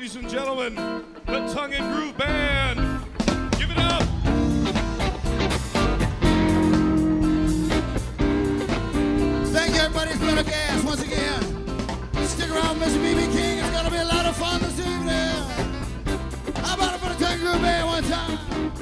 ladies and gentlemen, the Tongue and Groove Band. Give it up. Thank you, everybody. It's been a gas once again. Stick around, Mr. B.B. King. It's gonna be a lot of fun this evening. How about it for the Tongue and Groove Band one time?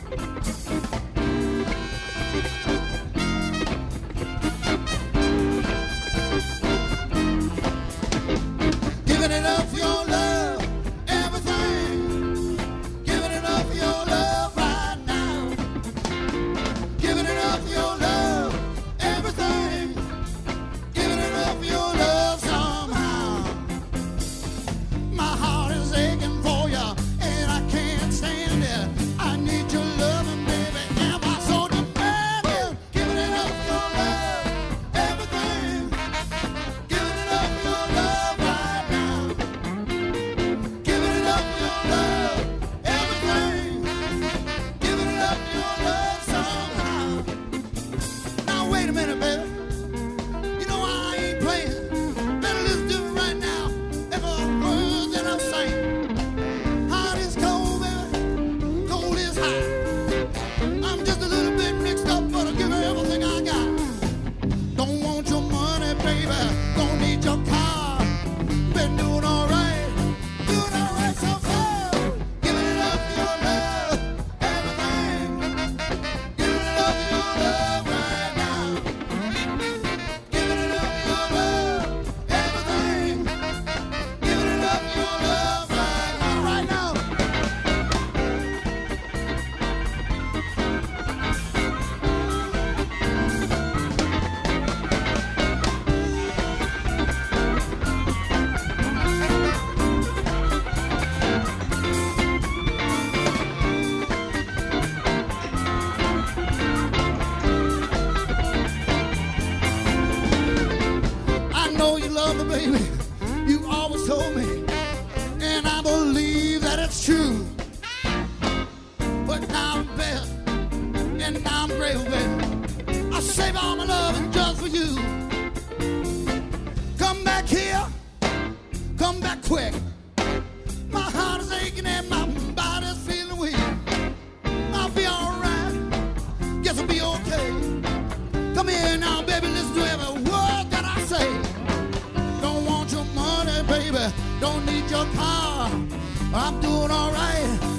Giving it up for your love, everything. Giving it up for your love right now. Giving it up for your love, everything. Giving it up for your love somehow. My heart is aching for you, and I can't stand it. I need your loving, baby. Am I so demanding? Giving it up for your love, everything. Giving it up for your love right now. Giving it up for your love, everything. Giving it up for your love somehow. Now wait a minute, baby. You know I ain't playing. Better listen to me right now. Every word that I'm saying. Hot is cold, baby. Cold is hot. I'm just a little bit mixed up, but I'll give you everything I got. Don't want your money, baby. Don't need your car. Been doing all right. Doing all right so far. Giving it up for your love, everything. Giving it up for your love right now. Giving it up for your love, everything. Giving it up for your love right now. I know you love me, baby. You always told me, and I believe that it's true. But now I'm bad, and now I'm gray, baby. I save all my loving just for you. Come back here, come back quick. My heart is aching and my body's feeling weak. I'll be alright, guess I'll be okay. Come here now, baby, listen to every word that I say. Don't want your money, baby. Don't need your car. I'm doing all right.